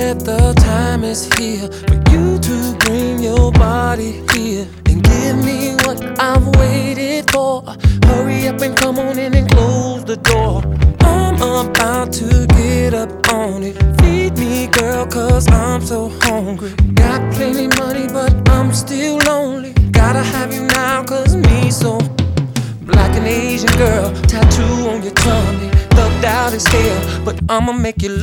that the time is here for you to bring your body here and give me what I've waited for. Hurry up and come on in and close the door. I'm about to get up on it. Feed me, girl, cause I'm so hungry. Got plenty money, but I'm still lonely. Gotta have you now, cause me so black and Asian girl, tattoo on your tummy, thugged out as hell, but I'ma make you